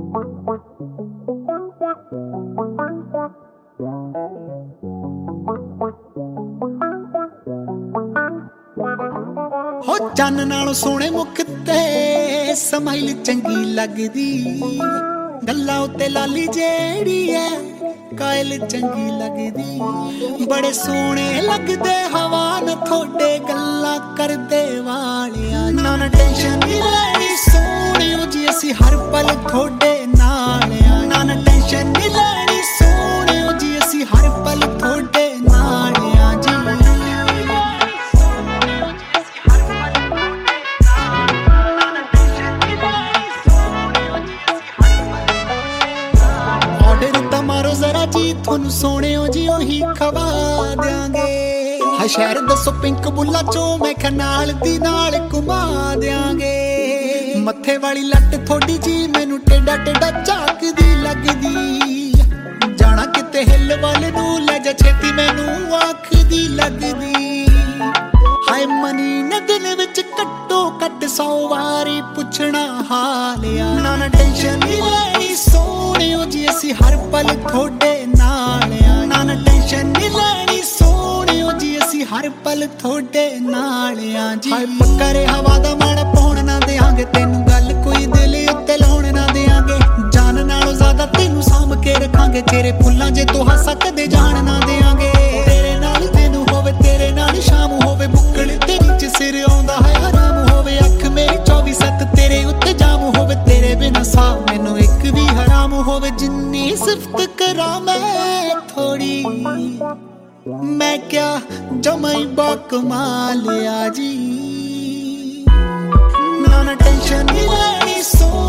हो चन्न नालों सोहणे मुख ते समाइल चंगी लगदी, गल्लां उत्ते लाली जेहड़ी है कायल चंगी लगदी। बड़े सोहणे लगदे हवान थोड़े गल्लां करदे वालिया, ना टेंशन नी लैनी सोहणियो जी असी हर पल थोड़े नाल आ। ना टेंशन नी लैनी सोहणियो जी असी हर पल थोड़े नाल आ जी। मारो जरा जी थोनू सोने जी ओही खवा देंगे। हाय शहर दसो पिंक बुला चो मैं खनाल दी नाल घुमा देंगे। मथे वाली लट थोड़ी जी मैनू टेढ़ा टेढ़ा झाकदी लगदी, जाना किते हिल वाले नू ले जा छेती मैनू आखदी लगदी। हाय मनी ने दिन विच कट्टो कट 100 वारी पुछना हाल आ। ना टेंशन नी लैनी सोहणियो जी असी हर पल थोड़े नाल आ। ना टेंशन नी लैनी सोहणियो जी असी हर पल थोड़े नाल आ जी। हाय पक्का रे हवा दा माड़ा पाउण ना देंगे, तेनू गल कोई दिल उत्ते लाउण ना देंगे। जान नालों ज्यादा तेनू साम के रखांगे, तेरे फुल्लां जे तू हस सकदे जान ना देंगे। तेरे नाल तेनू होवे तेरे नाल शाम होवे, बुक्कल तेरी च सिर आउंदा है हराम होवे। अख मेरी 24/7 तेरे उत्ते जाम होवे, तेरे बिना साह मैनू एक भी हराम होवे। जिन्नी सिफत करा मैं थोड़ी, मैं क्या जमाई बाकमाल आ जी। ना टेंशन नी लैनी सो